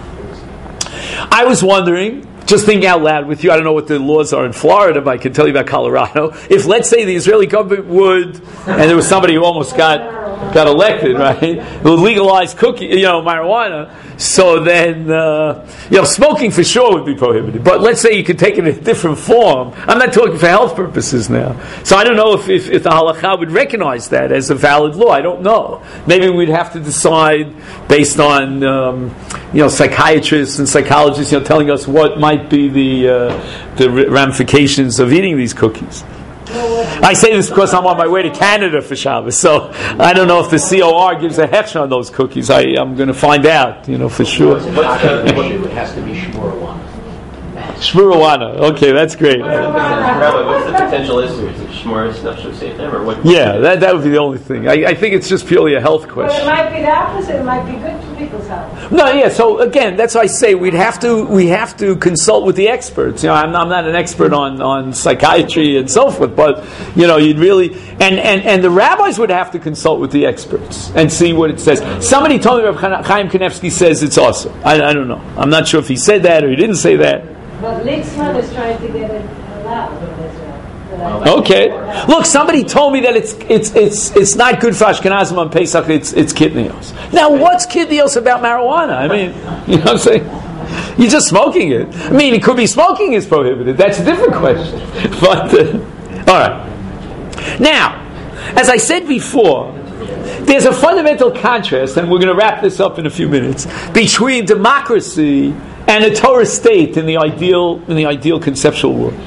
I was wondering, just thinking out loud with you, I don't know what the laws are in Florida, but I can tell you about Colorado. If, let's say, the Israeli government would, and there was somebody who almost got got elected, right? Legalized cookie, you know, marijuana. So then, uh, you know, smoking for sure would be prohibited. But let's say you could take it in a different form. I'm not talking for health purposes now. So I don't know if, if, if the halakha would recognize that as a valid law. I don't know. Maybe we'd have to decide based on, um, you know, psychiatrists and psychologists, you know, telling us what might be the uh, the ramifications of eating these cookies. I say this because I'm on my way to Canada for Shabbos, so I don't know if the C O R gives a hechsher on those cookies. I, I'm going to find out, you know, for sure. It has to be shmurawana. Shmurawana. Okay, that's great. Rabbi, what's the potential issue? Is it shmur nafsho seichem or what? Yeah, that that would be the only thing. I, I think it's just purely a health Well, it question. might be the opposite. It might be good for people's health. No, yeah. So again, that's why I say we'd have to we have to consult with the experts. You know, I'm, I'm not an expert on, on psychiatry and so forth, but you know, you'd really and, and, and the rabbis would have to consult with the experts and see what it says. Somebody told me Rabbi Chaim Kanevsky says it's awesome. I, I don't know. I'm not sure if he said that or he didn't say that. But Litzman is trying to get it allowed in Israel. Okay. Look, somebody told me that it's it's it's it's not good for Ashkenazim on Pesach. It's it's kitnios. Now, what's kitnios about marijuana? I mean, you know what I'm saying? You're just smoking it. I mean, it could be smoking is prohibited. That's a different question. But uh, all right. Now, as I said before, there's a fundamental contrast, and we're going to wrap this up in a few minutes, between democracy and a Torah state in the ideal in the ideal conceptual world.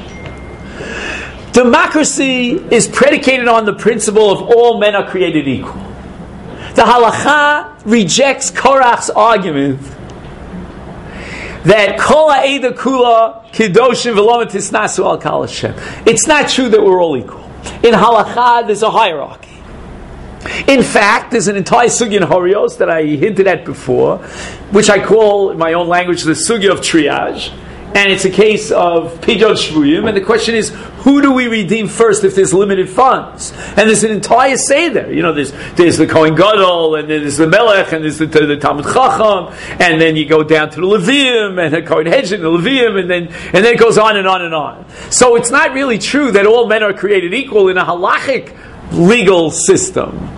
Democracy is predicated on the principle of all men are created equal. The halacha rejects Korach's argument that Kol ha'eda kula kedoshim v'lo tisnasu al kal Hashem. It's not true that we're all equal. In halacha, there's a hierarchy. In fact, there's an entire sugya in Horios that I hinted at before, which I call, in my own language, the sugya of triage. And it's a case of pidyon shvuyim. And the question is, who do we redeem first if there's limited funds? And there's an entire say there. You know, there's there's the Kohen Gadol, and then there's the Melech, and there's the, the, the Talmud Chacham, and then you go down to the Levium, and the Kohen Hedge, and the Levium, and then and then it goes on and on and on. So it's not really true that all men are created equal in a halachic legal system.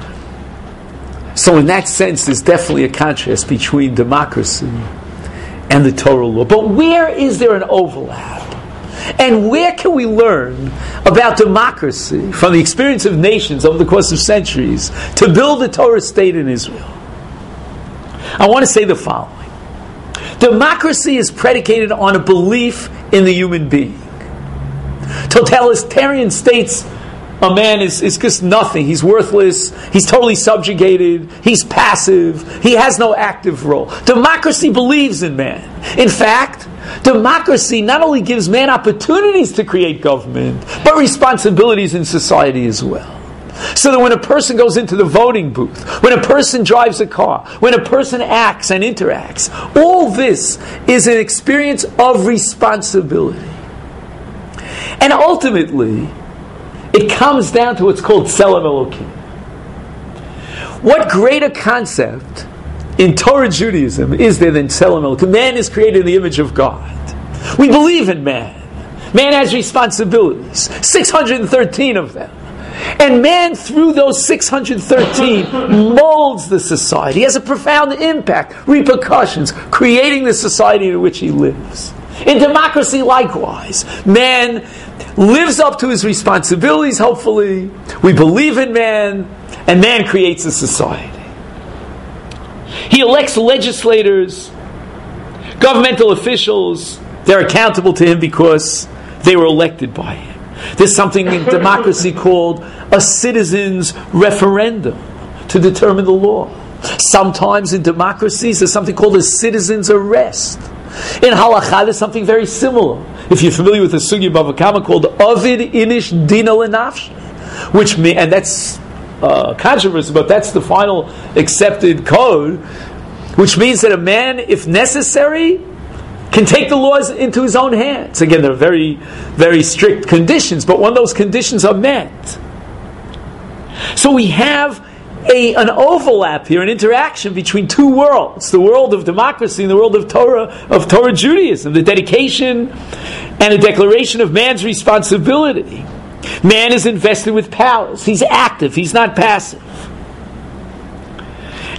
So in that sense, there's definitely a contrast between democracy and the Torah law. But where is there an overlap? And where can we learn about democracy from the experience of nations over the course of centuries to build a Torah state in Israel? I want to say the following. Democracy is predicated on a belief in the human being. Totalitarian states, a man is, is just nothing. He's worthless. He's totally subjugated. He's passive. He has no active role. Democracy believes in man. In fact, democracy not only gives man opportunities to create government, but responsibilities in society as well. So that when a person goes into the voting booth, when a person drives a car, when a person acts and interacts, all this is an experience of responsibility. And ultimately, it comes down to what's called Tselem Elokim. What greater concept in Torah Judaism is there than Tselem Elokim? Man is created in the image of God. We believe in man. Man has responsibilities, six hundred thirteen of them. And man, through those six hundred thirteen, molds the society. He has a profound impact, repercussions, creating the society in which he lives. In democracy, likewise, man lives up to his responsibilities, hopefully. We believe in man, and man creates a society. He elects legislators, governmental officials. They're accountable to him because they were elected by him. There's something in democracy called a citizen's referendum to determine the law. Sometimes in democracies, there's something called a citizen's arrest. In halakha, there's something very similar. If you're familiar with the sugya Bava Kama called Ovid Inish Dina Lenafshi, which mean, and that's uh, controversy, but that's the final accepted code, which means that a man, if necessary, can take the laws into his own hands. Again, there are very, very strict conditions, but when those conditions are met, so we have A, an overlap here, an interaction between two worlds, the world of democracy and the world of Torah, of Torah Judaism, the dedication and the declaration of man's responsibility. Man is invested with powers. He's active. He's not passive.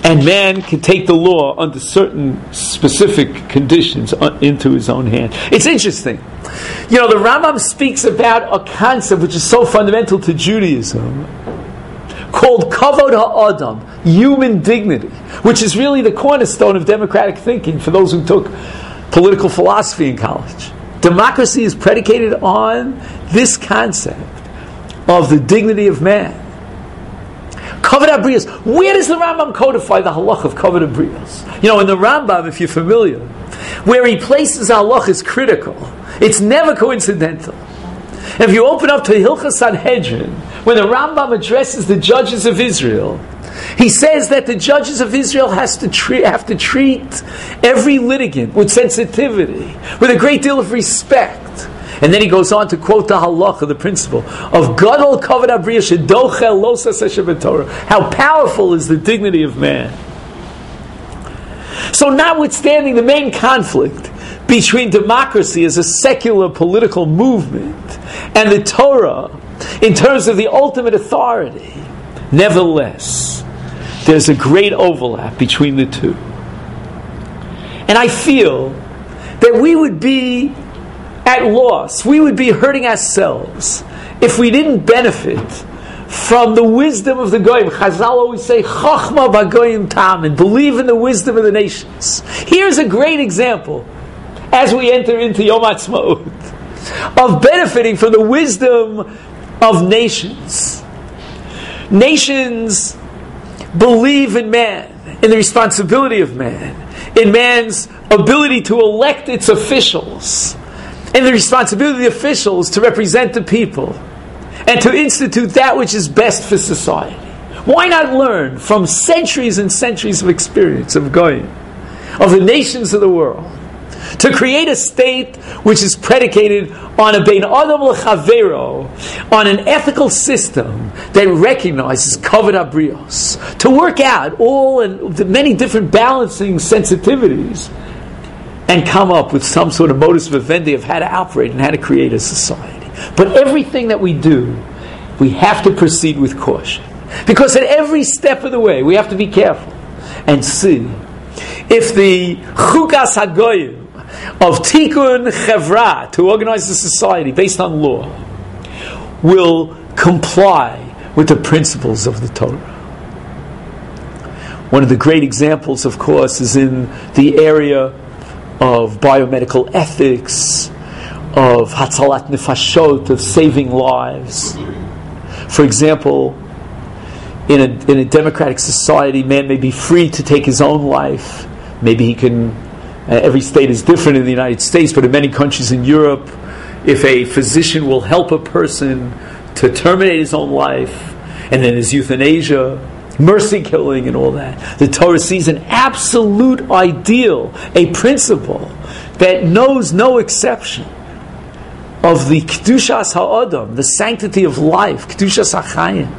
And man can take the law under certain specific conditions into his own hand. It's interesting. You know, the Rambam speaks about a concept which is so fundamental to Judaism, called Kavod HaAdam, human dignity, which is really the cornerstone of democratic thinking for those who took political philosophy in college. Democracy is predicated on this concept of the dignity of man. Kavod HaBrios. Where does the Rambam codify the halach of Kavod HaBrios? You know, in the Rambam, if you're familiar, where he places halach is critical. It's never coincidental. And if you open up to Hilchas Sanhedrin, when the Rambam addresses the judges of Israel, he says that the judges of Israel has to treat, have to treat every litigant with sensitivity, with a great deal of respect. And then he goes on to quote the halacha, the principle of Gadol Kavod HaBrios shedochel lo saseh b'Torah. How powerful is the dignity of man. So notwithstanding the main conflict between democracy as a secular political movement and the Torah in terms of the ultimate authority, nevertheless, there's a great overlap between the two. And I feel that we would be at loss, we would be hurting ourselves if we didn't benefit from the wisdom of the Goyim. Chazal always say, Chachma b'Goyim tam, and believe in the wisdom of the nations. Here's a great example, as we enter into Yom Ha'atzmaut, of benefiting from the wisdom of nations. Nations believe in man, in the responsibility of man, in man's ability to elect its officials, and the responsibility of the officials to represent the people and to institute that which is best for society. Why not learn from centuries and centuries of experience of Goyim, of the nations of the world, to create a state which is predicated on a bein adam l'chavero, on an ethical system that recognizes Kavod HaBrios, to work out all and the many different balancing sensitivities and come up with some sort of modus vivendi of how to operate and how to create a society. But everything that we do, we have to proceed with caution. Because at every step of the way, we have to be careful and see if the Chukas HaGoyim of Tikkun Chevra, to organize a society based on law, will comply with the principles of the Torah. One of the great examples, of course, is in the area of biomedical ethics, of Hatzalat Nefashot, of saving lives. For example, in a, in a democratic society, man may be free to take his own life. Maybe he can, uh, every state is different in the United States, but in many countries in Europe, if a physician will help a person to terminate his own life, and then there's euthanasia, mercy killing and all that, the Torah sees an absolute ideal, a principle that knows no exception of the Kedushas HaAdam, the sanctity of life, Kedushas HaChayim.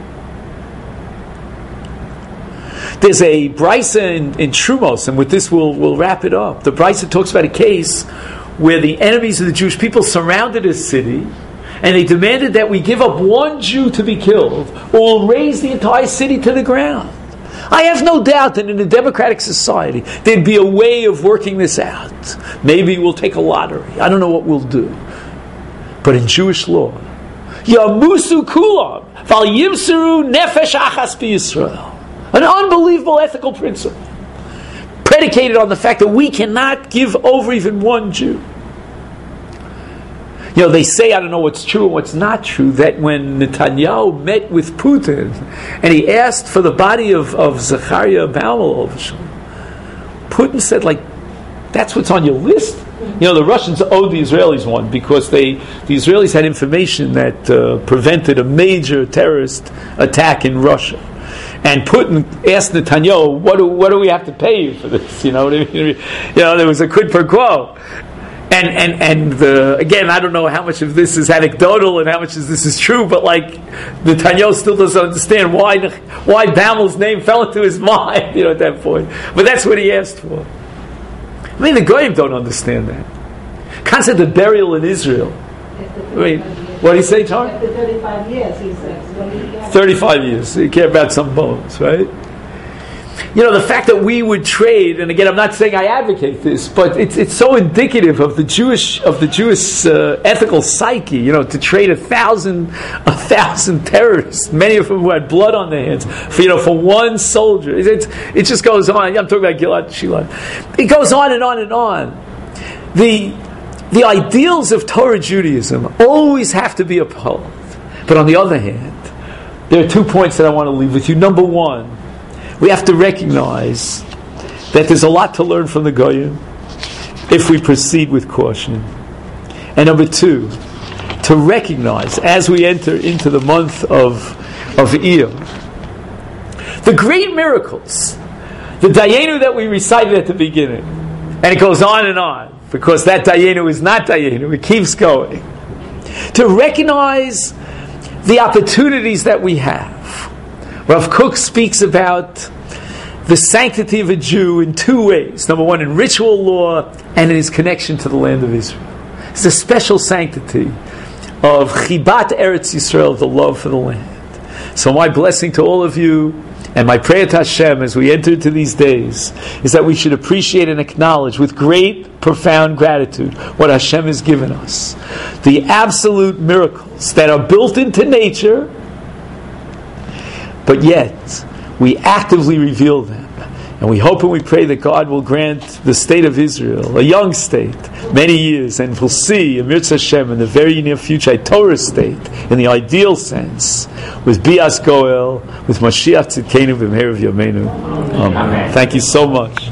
There's a Brisa in, in Trumos, and with this we'll, we'll wrap it up. The Brisa talks about a case where the enemies of the Jewish people surrounded a city, and they demanded that we give up one Jew to be killed, or we'll raise the entire city to the ground. I have no doubt that in a democratic society, there'd be a way of working this out. Maybe we'll take a lottery. I don't know what we'll do. But in Jewish law, Yamusu Kulam, Val Yimseru Nefesh Achas B'Yisrael. An unbelievable ethical principle, predicated on the fact that we cannot give over even one Jew. You know, they say, I don't know what's true and what's not true, that when Netanyahu met with Putin and he asked for the body of, of Zechariah Baumel, Putin said, like, that's what's on your list? You know, the Russians owed the Israelis one because they, the Israelis had information that uh, prevented a major terrorist attack in Russia. And Putin asked Netanyahu, what do, what do we have to pay you for this? You know, what I mean? You know, there was a quid pro quo. And and and the, again, I don't know how much of this is anecdotal and how much of this is true, but like Netanyahu still doesn't understand why why Bamel's name fell into his mind, you know, at that point. But that's what he asked for. I mean, the Goyim don't understand that concept of burial in Israel. I mean, what did he say, Tom? After thirty-five years, he says. thirty-five years. You care about some bones, right? you know, the fact that we would trade, and again, I'm not saying I advocate this, but it's it's so indicative of the Jewish of the Jewish uh, ethical psyche. You know, to trade a thousand a thousand terrorists, many of them who had blood on their hands, for you know, for one soldier. It, it, it just goes on. I'm talking about Gilad Shalit. It goes on and on and on. The the ideals of Torah Judaism always have to be upheld. But on the other hand, there are two points that I want to leave with you. Number one, we have to recognize that there's a lot to learn from the Goyim if we proceed with caution. And number two, to recognize as we enter into the month of, of Iyar, the great miracles, the Dayenu that we recited at the beginning. And it goes on and on, because that Dayenu is not Dayenu, it keeps going. To recognize the opportunities that we have. Rav Kook speaks about the sanctity of a Jew in two ways. Number one, in ritual law and in his connection to the land of Israel. It's a special sanctity of Chibat Eretz Yisrael, the love for the land. So my blessing to all of you, and my prayer to Hashem as we enter into these days, is that we should appreciate and acknowledge with great, profound gratitude what Hashem has given us. The absolute miracles that are built into nature, but yet we actively reveal them. And we hope and we pray that God will grant the state of Israel, a young state, many years, and we'll see, Amir Hashem, in the very near future, a Torah state, in the ideal sense, with Bias Goel, with Mashiach Tzidkenu B'Meir V'Yameinu. Amen. Thank you so much.